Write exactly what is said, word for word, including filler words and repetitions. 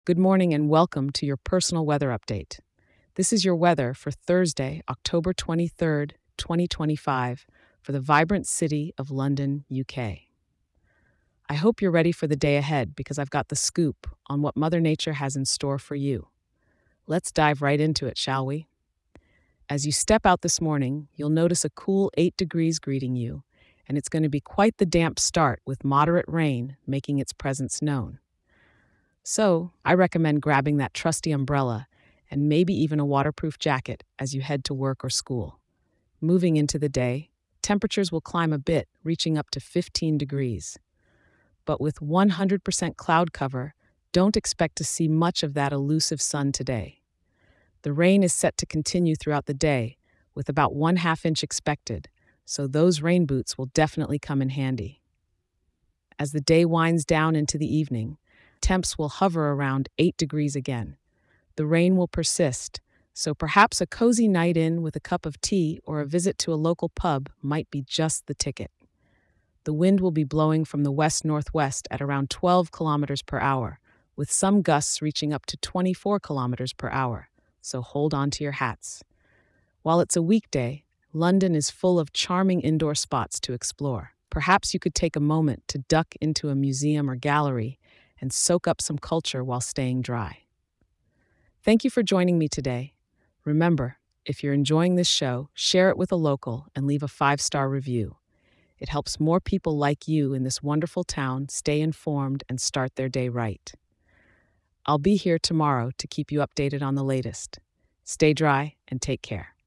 Good morning and welcome to your personal weather update. This is your weather for Thursday, October twenty-third, twenty twenty-five, for the vibrant city of London, U K. I hope you're ready for the day ahead because I've got the scoop on what Mother Nature has in store for you. Let's dive right into it, shall we? As you step out this morning, you'll notice a cool eight degrees greeting you, and it's going to be quite the damp start with moderate rain making its presence known. So, I recommend grabbing that trusty umbrella and maybe even a waterproof jacket as you head to work or school. Moving into the day, temperatures will climb a bit, reaching up to fifteen degrees. But with one hundred percent cloud cover, don't expect to see much of that elusive sun today. The rain is set to continue throughout the day, with about one half inch expected, so those rain boots will definitely come in handy. As the day winds down into the evening, temps will hover around eight degrees again. The rain will persist, so perhaps a cozy night in with a cup of tea or a visit to a local pub might be just the ticket. The wind will be blowing from the west-northwest at around twelve kilometers per hour, with some gusts reaching up to twenty-four kilometers per hour, so hold on to your hats. While it's a weekday, London is full of charming indoor spots to explore. Perhaps you could take a moment to duck into a museum or gallery and soak up some culture while staying dry. Thank you for joining me today. Remember, if you're enjoying this show, share it with a local and leave a five-star review. It helps more people like you in this wonderful town stay informed and start their day right. I'll be here tomorrow to keep you updated on the latest. Stay dry and take care.